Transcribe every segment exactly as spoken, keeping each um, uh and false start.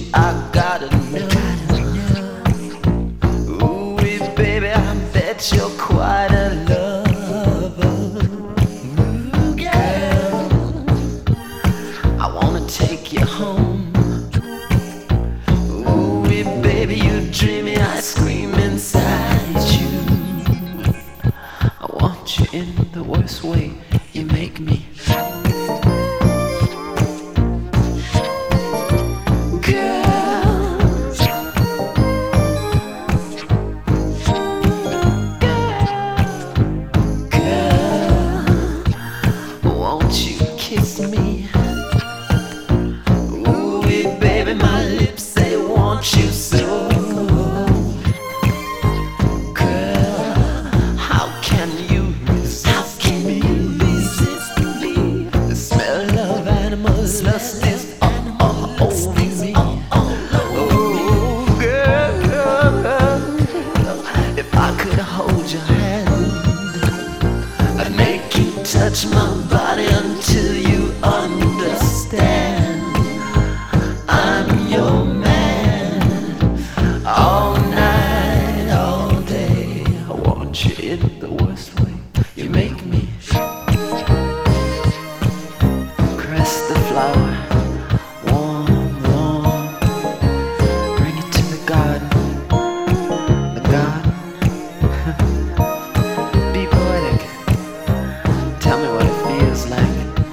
I gotta know. Ooh, baby, I bet you're quite a lover. Ooh, girl, I wanna take you home. Ooh, baby, you dreamy, I scream inside you. I want you in the worst way. You make me. Kiss me. Ooh, baby, my lips, they want you so. Girl, how can you resist how can me? You resist me? The smell of animals, lust is all, all over me. Oh, girl, if I could hold your hand, I'd make you touch my body until you understand. I'm your man, all night, all day. I want you in the worst way. You make me caress the flower, warm, warm. Bring it to the garden, the garden. Be poetic. Tell me what it feels like.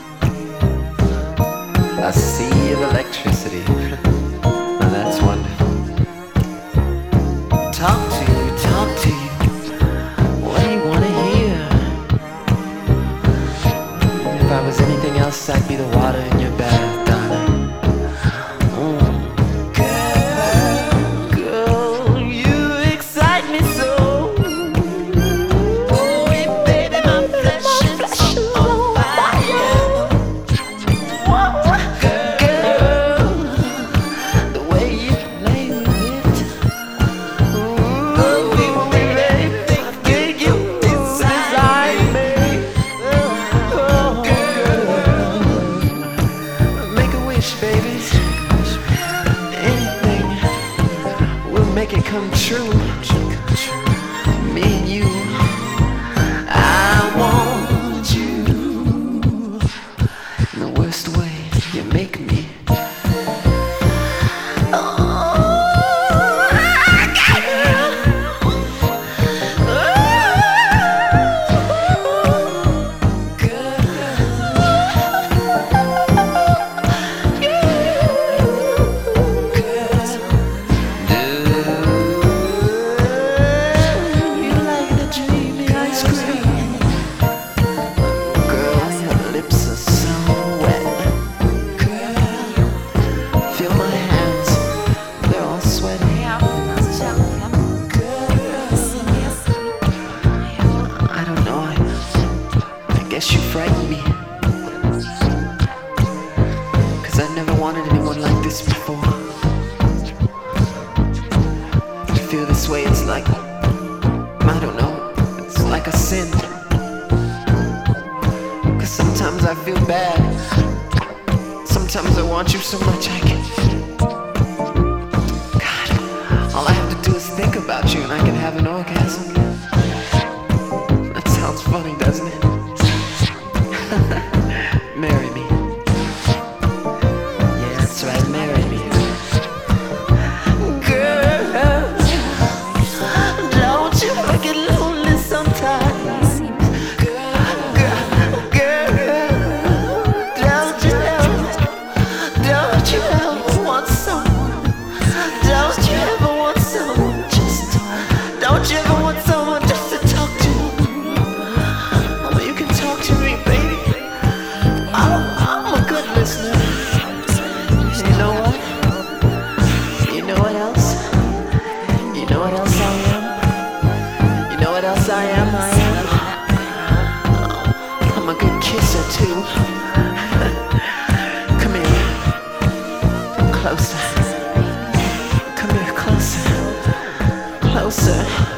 A sea of electricity. Now that's wonderful. Talk to you, talk to you. What do you want to hear? If I was anything else, I'd be the water in your bath, darling. Mm. Girl, girl, you excite me so. Baby, anything will make it come true. Me and you, I want you in the worst way. You make me. Guess you frighten me, 'cause I never wanted anyone like this before. To feel this way, it's like, I don't know, it's like a sin. 'Cause sometimes I feel bad, sometimes I want you so much I can. God, all I have to do is think about you and I can have an orgasm. That sounds funny, doesn't it? Marry me. Yeah, that's right, marry me. Girl, don't you ever get lonely sometimes? Girl, girl, girl, don't you ever, don't you ever want someone? Don't you ever want someone? Just, don't you ever want someone just to talk to? Oh, you can talk to me, baby. I'm a good listener. You know what? You know what else? You know what else I am? You know what else I am? I am. I'm a good kisser too. Come here. Closer. Come here, closer. Closer.